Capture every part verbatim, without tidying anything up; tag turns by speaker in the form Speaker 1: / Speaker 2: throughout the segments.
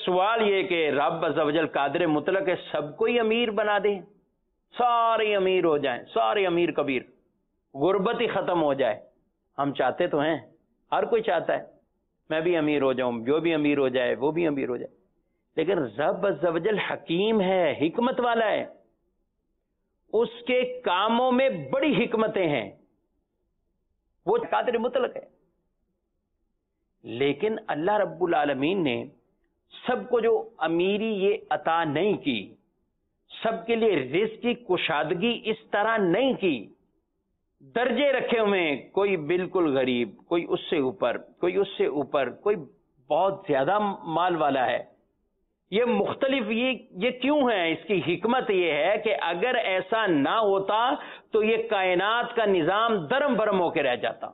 Speaker 1: سوال یہ کہ رب عز و جل قادر مطلق ہے سب کو ہی امیر بنا دیں، سارے امیر ہو جائیں، سارے امیر کبیر، غربت ہی ختم ہو جائے. ہم چاہتے تو ہیں، ہر کوئی چاہتا ہے میں بھی امیر ہو جاؤں، جو بھی امیر ہو جائے وہ بھی امیر ہو جائے. لیکن رب عز و جل حکیم ہے، حکمت والا ہے، اس کے کاموں میں بڑی حکمتیں ہیں، وہ قادر مطلق ہے. لیکن اللہ رب العالمین نے سب کو جو امیری یہ عطا نہیں کی، سب کے لیے رزق کی کشادگی اس طرح نہیں کی. درجے رکھے ہوئے ہیں، کوئی بالکل غریب، کوئی اس سے اوپر، کوئی اس سے اوپر، کوئی بہت زیادہ مال والا ہے. یہ مختلف یہ یہ کیوں ہے؟ اس کی حکمت یہ ہے کہ اگر ایسا نہ ہوتا تو یہ کائنات کا نظام درم برم ہو کے رہ جاتا.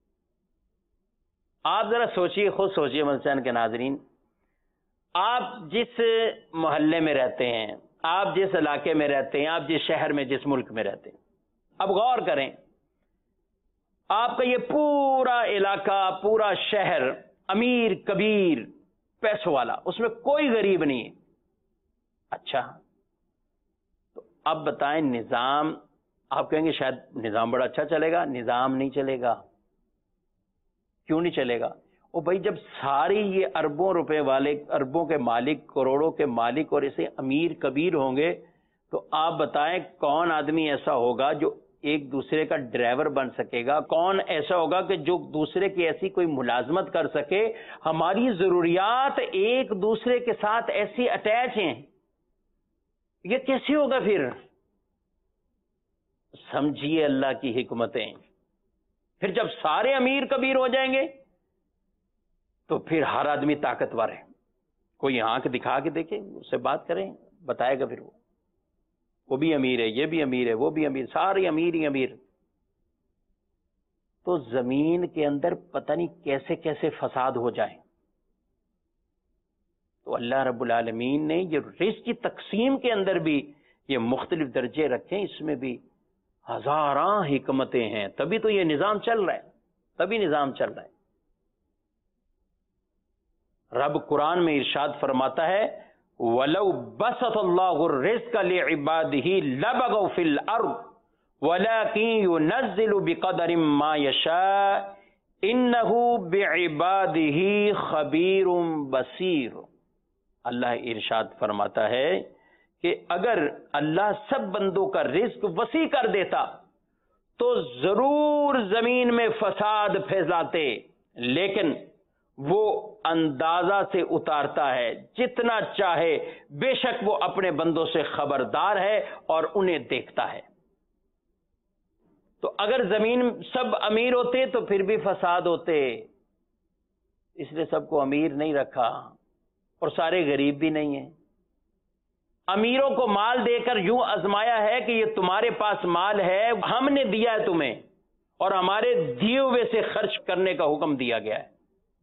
Speaker 1: آپ ذرا سوچئے، خود سوچئے ملسان کے ناظرین، آپ جس محلے میں رہتے ہیں، آپ جس علاقے میں رہتے ہیں، آپ جس شہر میں، جس ملک میں رہتے ہیں، اب غور کریں، آپ کا یہ پورا علاقہ، پورا شہر امیر کبیر پیسوں والا، اس میں کوئی غریب نہیں ہے. اچھا، تو اب بتائیں نظام، آپ کہیں گے شاید نظام بڑا اچھا چلے گا. نظام نہیں چلے گا. کیوں نہیں چلے گا؟ وہ بھائی جب ساری یہ اربوں روپے والے، اربوں کے مالک، کروڑوں کے مالک اور اسے امیر کبیر ہوں گے، تو آپ بتائیں کون آدمی ایسا ہوگا جو ایک دوسرے کا ڈرائیور بن سکے گا؟ کون ایسا ہوگا کہ جو دوسرے کی ایسی کوئی ملازمت کر سکے؟ ہماری ضروریات ایک دوسرے کے ساتھ ایسی اٹیچ ہیں، یہ کیسے ہوگا پھر؟ سمجھیے اللہ کی حکمتیں. پھر جب سارے امیر کبیر ہو جائیں گے تو پھر ہر آدمی طاقتور ہے. کوئی آنکھ دکھا کے دیکھے، اس سے بات کریں، بتائے گا پھر وہ وہ بھی امیر ہے، یہ بھی امیر ہے، وہ بھی امیر، سارے امیر ہی امیر. تو زمین کے اندر پتہ نہیں کیسے کیسے فساد ہو جائیں. تو اللہ رب العالمین نے یہ رزق کی تقسیم کے اندر بھی یہ مختلف درجے رکھے، اس میں بھی ہزاراں حکمتیں ہیں. تبھی تو یہ نظام چل رہا ہے، تبھی نظام چل رہا ہے. رب قرآن میں ارشاد فرماتا ہے وَلَوْ بَسَطَ اللَّهُ الرِّزْقَ لِعِبَادِهِ لَبَغَوْا فِي الْأَرْضِ وَلَكِنْ يُنَزِّلُ بِقَدَرٍ مَا يَشَاءُ إِنَّهُ بِعِبَادِهِ خَبِيرٌ بَصِيرٌ. اللہ ارشاد فرماتا ہے کہ اگر اللہ سب بندوں کا رزق وسیع کر دیتا تو ضرور زمین میں فساد پھیلاتے، لیکن وہ اندازہ سے اتارتا ہے جتنا چاہے، بے شک وہ اپنے بندوں سے خبردار ہے اور انہیں دیکھتا ہے. تو اگر زمین سب امیر ہوتے تو پھر بھی فساد ہوتے، اس لیے سب کو امیر نہیں رکھا، اور سارے غریب بھی نہیں ہیں. امیروں کو مال دے کر یوں آزمایا ہے کہ یہ تمہارے پاس مال ہے، ہم نے دیا ہے تمہیں، اور ہمارے دیے ہوئے سے خرچ کرنے کا حکم دیا گیا ہے.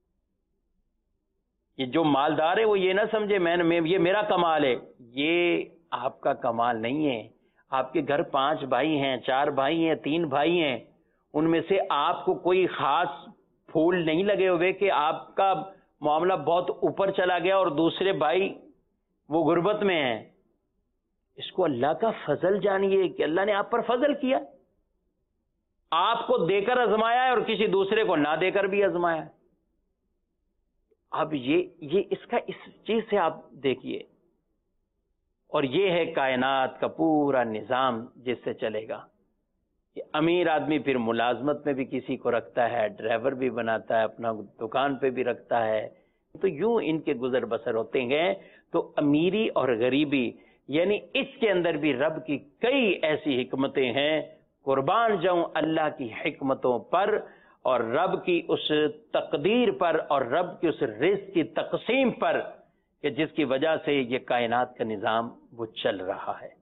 Speaker 1: یہ جو مالدار ہے وہ یہ نہ سمجھے میں نے یہ میرا کمال ہے، یہ آپ کا کمال نہیں ہے. آپ کے گھر پانچ بھائی ہیں، چار بھائی ہیں، تین بھائی ہیں، ان میں سے آپ کو کوئی خاص پھول نہیں لگے ہوئے کہ آپ کا معاملہ بہت اوپر چلا گیا اور دوسرے بھائی وہ غربت میں ہیں. اس کو اللہ کا فضل جانیے کہ اللہ نے آپ پر فضل کیا، آپ کو دے کر آزمایا ہے اور کسی دوسرے کو نہ دے کر بھی آزمایا ہے. اب یہ یہ اس کا اس چیز سے آپ دیکھیے، اور یہ ہے کائنات کا پورا نظام جس سے چلے گا. کہ امیر آدمی پھر ملازمت میں بھی کسی کو رکھتا ہے، ڈرائیور بھی بناتا ہے، اپنا دکان پہ بھی رکھتا ہے. تو یوں ان کے گزر بسر ہوتے ہیں. تو امیری اور غریبی یعنی اس کے اندر بھی رب کی کئی ایسی حکمتیں ہیں. قربان جاؤں اللہ کی حکمتوں پر اور رب کی اس تقدیر پر اور رب کی اس رزق کی تقسیم پر کہ جس کی وجہ سے یہ کائنات کا نظام وہ چل رہا ہے.